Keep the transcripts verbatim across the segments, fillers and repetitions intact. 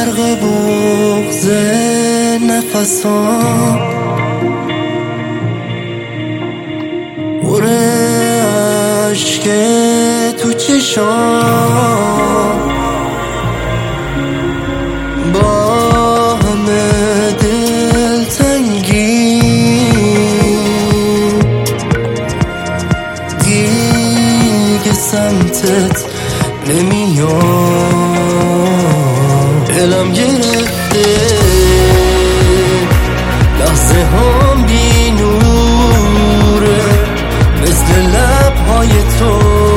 غرق بغض نفسام، پر عشق تو چشام، با همه دلتنگی دیگه سمتت نمیام. دلم گرفته لحظه هم بی نوره، مثل لبهای تو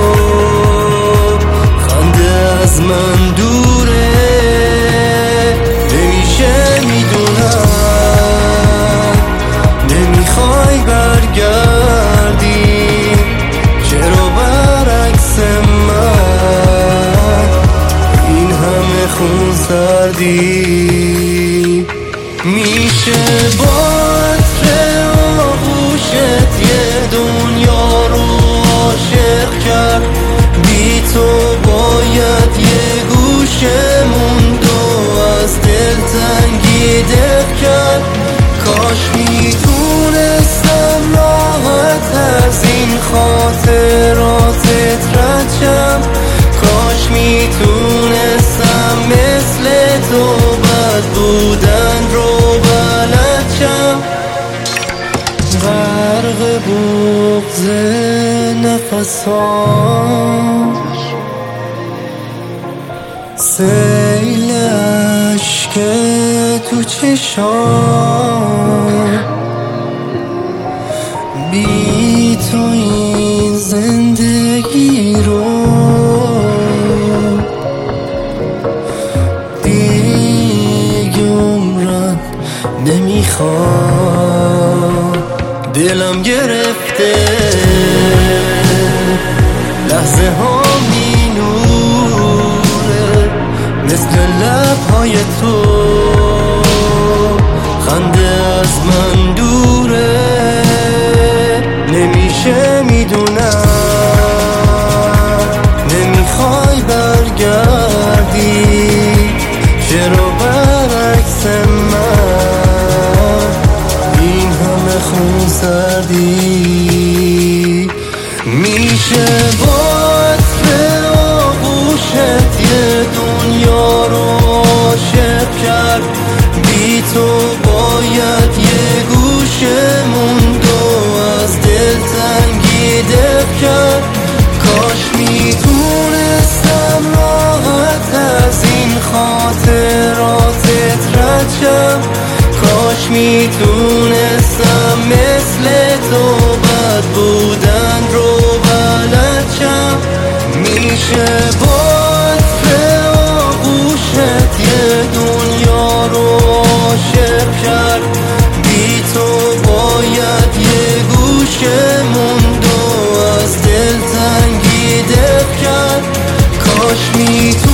خنده از من دوره. نمیشه میدونم نمیخوای برگردی، چرا برعکس من این همه خون سردی؟ میشه با عطر آغوشت یه دنیا رو عاشق کرد، بی تو باید یه گوشه موند و از دلتنگی دق کرد. کاش میتونستم راحت از این خاطراتت رد شم، کاش میتونستم مثل تو بد بودن رو بلد شم. غرق بغض نفسام، سیل عشق تو چشام، بی تو این زندگی رو دیگه عمرن نمیخوام. دلم گرفته لحظه ها می نوره، مثل لبهای تو خنده از من دوره. نمیشه میدونم نمیخوای برگردی، چرا برعکس من این همه خون سردی؟ میشه با عطر آغوشت یه دنیا رو عاشق کرد، بی تو باید یه گوشه موند و از دلتنگی دق کرد. کاش میتونستم راحت از این خاطراتت رد شم، کاش میتونستم مثل تو بد بودن رو بلد شم. میشه با عطر آغوشت یه دنیا رو عاشق کرد، بی تو باید یه گوشه موند و از دلتنگی دق کرد. کاش میتونستم